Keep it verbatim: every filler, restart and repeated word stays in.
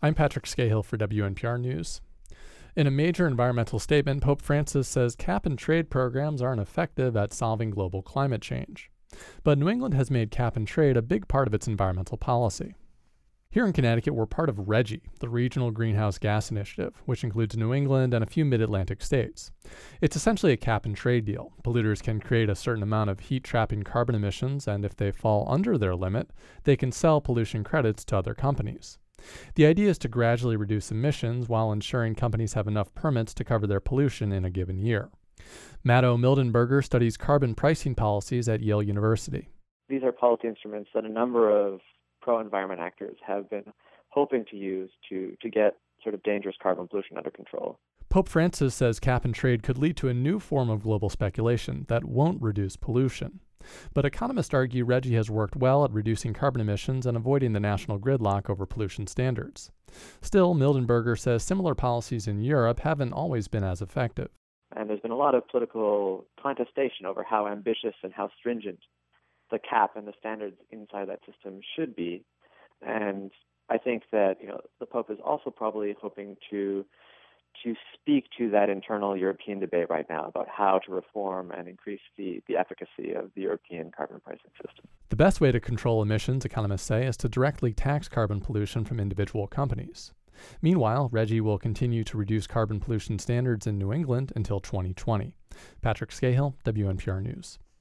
I'm Patrick Scahill for W N P R News. In a major environmental statement, Pope Francis says cap-and-trade programs aren't effective at solving global climate change. But New England has made cap-and-trade a big part of its environmental policy. Here in Connecticut, we're part of RGGI, the Regional Greenhouse Gas Initiative, which includes New England and a few mid-Atlantic states. It's essentially a cap-and-trade deal. Polluters can create a certain amount of heat-trapping carbon emissions, and if they fall under their limit, they can sell pollution credits to other companies. The idea is to gradually reduce emissions while ensuring companies have enough permits to cover their pollution in a given year. Matto Mildenberger studies carbon pricing policies at Yale University. These are policy instruments that a number of pro-environment actors have been hoping to use to, to get sort of dangerous carbon pollution under control. Pope Francis says cap-and-trade could lead to a new form of global speculation that won't reduce pollution. But economists argue RGGI has worked well at reducing carbon emissions and avoiding the national gridlock over pollution standards. Still, Mildenberger says similar policies in Europe haven't always been as effective. And there's been a lot of political contestation over how ambitious and how stringent the cap and the standards inside that system should be. And I think that, you know, the Pope is also probably hoping to to speak to that internal European debate right now about how to reform and increase the, the efficacy of the European carbon pricing system. The best way to control emissions, economists say, is to directly tax carbon pollution from individual companies. Meanwhile, RGGI will continue to reduce carbon pollution standards in New England until twenty twenty. Patrick Scahill, W N P R News.